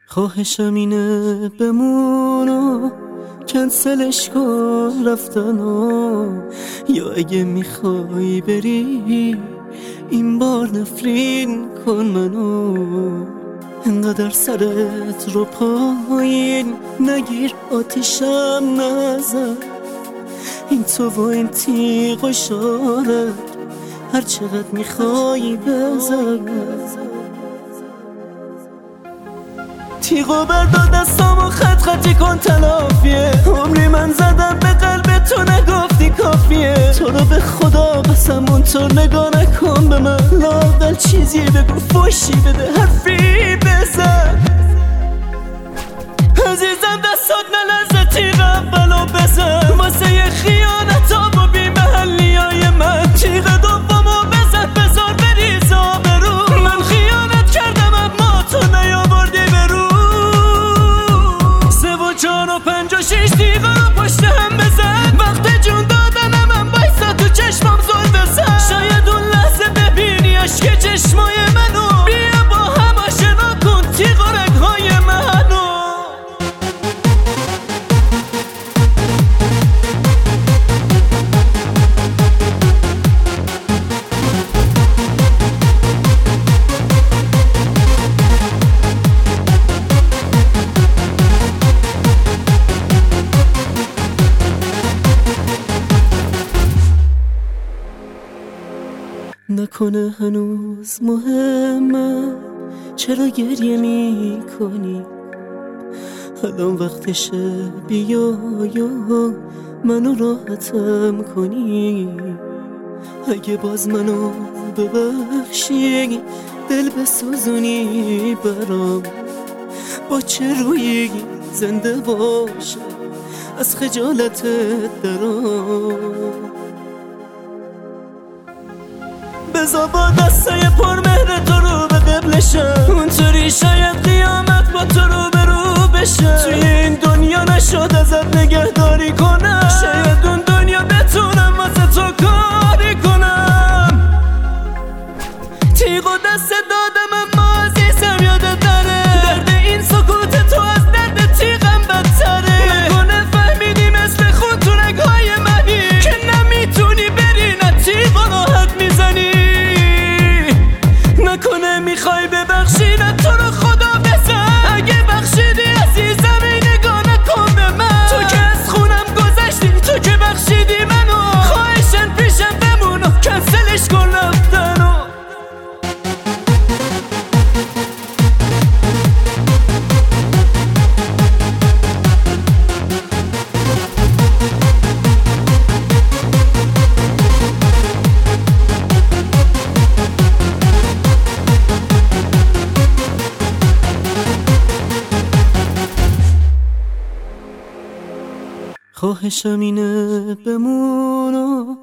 خواهشم اینه بمونو کنسلش کن رفتنو، یا اگه میخوای بری این بار نفرین کن منو. انقدر سرت رو پایین نگیر، آتیشم نزن، این تو و این تیغ و شارت هر چقدر میخوای بزن. تیغو بردار دستامو خط خطی کن تلافیه، عمری من زدم به قلب تو نگفتی کافیه. تو رو به خدا قسم اونطور نگاه نکن به من، لااقل چیزی بگو، فوشی بده، حرفی بزن. عزیزم دستات نلرزه، تیغ اولو بزن واسه یه خیانتام و بی محلی های من. تیغ دومو بزن بذار بریز آبرو، من خیانت کردم اما تو نیاوردی برو. 3 و 4 و 5 و 6 تیغ رو پشت هم بزن، وقت جون دادنم من بایستا تو چشمم زل بزن. شاید اون لحظه ببینی عشق چشمای منو، بیا با هم آشنا کن تیغ و رگهای منو. نکنه هنوز مهمه چرا گریه می کنی، الان وقتشه بیا یا منو راحتم کنی. اگه باز منو ببخشی دل بسوزونی برام، با چه رویی زنده باشه از خجالتت درام. بذار با دستای پر مهر تو رو به قبلشم، اونطوری شاید قیامت با تو رو برو بشه. توی این دنیا نشد ازت نگهداری کنم، شاید اون دنیا بتونم واسه تو کاری کنم. تیغ و دست دادم اما عزیزم یادت نره، درد این سکوت تو از درد تیغم بدتره. نکنه فهمیدی مثل خون تو رگهای منی، که نمیتونی بری نه تیغ و راحت میزنی. نکنه میخوای ببخشی نه تو رو خدا بزن، اگه بخشیدی عزیزم این نگاه نکن به من. تو که از خونم گذشتی، تو که بخشیدی منو، خواهشن پیشم بمون و کنسلش کن رفتنو. خواهشم اینه بمونو